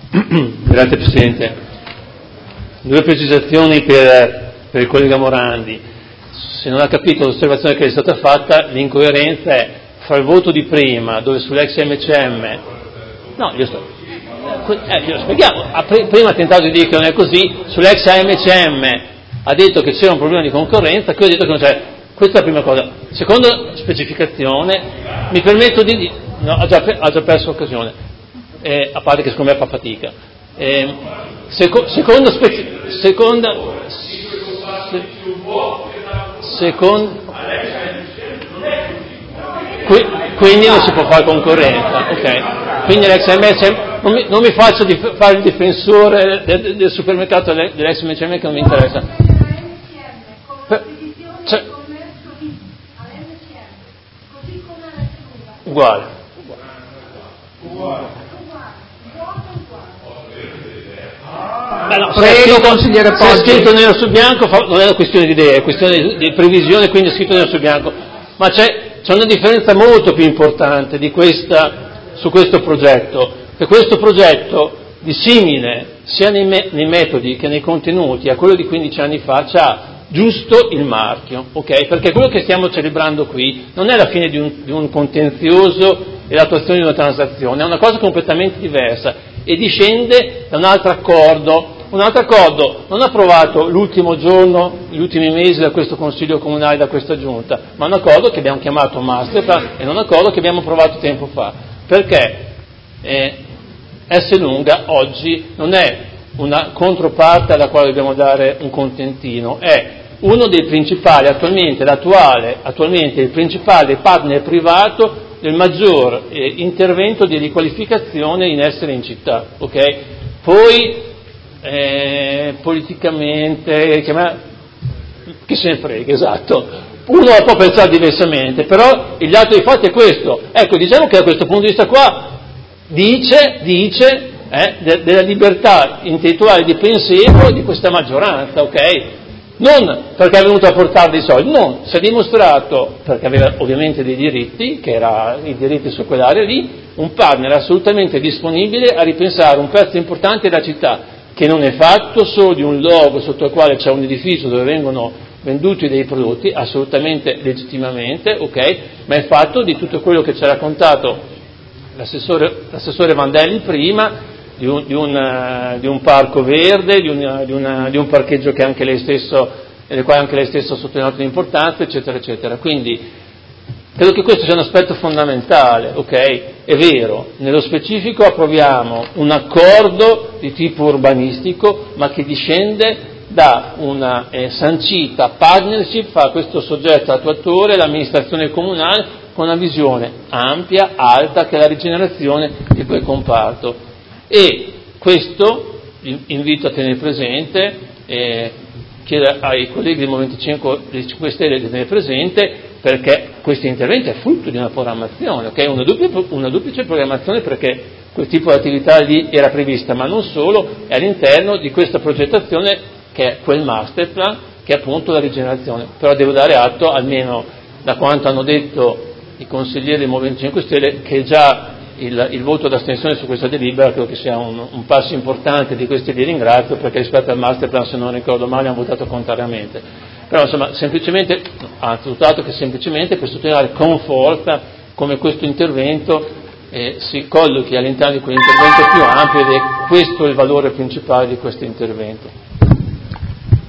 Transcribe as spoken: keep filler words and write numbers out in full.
Grazie Presidente. Due precisazioni per, per il collega Morandi. Se non ha capito l'osservazione che è stata fatta, l'incoerenza è fra il voto di prima, dove sull'ex M C M, no, io sto, eh, glielo spieghiamo, prima ha tentato di dire che non è così, sull'ex M C M ha detto che c'era un problema di concorrenza, qui ho detto che non c'è. Questa è la prima cosa. Seconda specificazione, mi permetto di dire, no, ha già, ha già perso l'occasione, eh, a parte che secondo me fa fatica. Eh, seco, seconda, speci, seconda, se, seconda, qui, quindi non si può fare concorrenza, ok? Quindi l'ex M C M, non mi, non mi faccio di fare il difensore del, del supermercato dell'ex M C M che non mi interessa. Per, cioè, uguale. Uguale. Beh, no, Prego, consigliere Poggi. Se è scritto nero su bianco non è una questione di idea, è questione di, di previsione, quindi è scritto nero su bianco. Ma c'è, c'è una differenza molto più importante di questa, su questo progetto, che questo progetto di simile sia nei, me, nei metodi che nei contenuti a quello di quindici anni fa c'ha giusto il marchio, ok? Perché quello che stiamo celebrando qui non è la fine di un, di un contenzioso e l'attuazione di una transazione, è una cosa completamente diversa e discende da un altro accordo, un altro accordo non approvato l'ultimo giorno, gli ultimi mesi da questo Consiglio Comunale, da questa Giunta, ma un accordo che abbiamo chiamato Masterplan e non un accordo che abbiamo approvato tempo fa. Perché eh, S. Lunga oggi non è una controparte alla quale dobbiamo dare un contentino, è uno dei principali, attualmente, l'attuale, attualmente il principale partner privato del maggior eh, intervento di riqualificazione in essere in città, ok? Poi eh, politicamente, chiama, chi se ne frega, esatto, uno può pensare diversamente, però il dato di fatto è questo. Ecco, diciamo che da questo punto di vista qua dice, dice eh, de- della libertà intellettuale di pensiero di questa maggioranza, ok? Non perché è venuto a portare dei soldi, no, si è dimostrato, perché aveva ovviamente dei diritti, che era i diritti su quell'area lì, un partner assolutamente disponibile a ripensare un pezzo importante della città, che non è fatto solo di un logo sotto il quale c'è un edificio dove vengono venduti dei prodotti, assolutamente legittimamente, ok, ma è fatto di tutto quello che ci ha raccontato l'assessore, l'assessore Vandelli prima, Di un, di, un, di un parco verde, di, una, di, una, di un parcheggio che anche lei stesso, nelle quali anche lei stesso ha sottolineato l'importanza, eccetera, eccetera. Quindi credo che questo sia un aspetto fondamentale, ok? È vero, nello specifico approviamo un accordo di tipo urbanistico, ma che discende da una eh, sancita partnership fra questo soggetto attuatore, l'amministrazione comunale, con una visione ampia, alta, che è la rigenerazione di quel comparto. E questo invito a tenere presente, eh, chiedo ai colleghi del Movimento cinque Stelle di tenere presente, perché questo intervento è frutto di una programmazione, okay? una, duplice, una duplice programmazione, perché quel tipo di attività lì era prevista, ma non solo, è all'interno di questa progettazione che è quel masterplan, che è appunto la rigenerazione. Però devo dare atto, almeno da quanto hanno detto i consiglieri del Movimento cinque Stelle, che già Il, il voto d'astensione su questa delibera credo che sia un, un passo importante, di questi li ringrazio, perché rispetto al masterplan, se non ricordo male, hanno votato contrariamente. Però insomma, semplicemente, anzi, dato che semplicemente per sottolineare con forza come questo intervento eh, si collochi all'interno di quell'intervento più ampio, ed è questo il valore principale di questo intervento.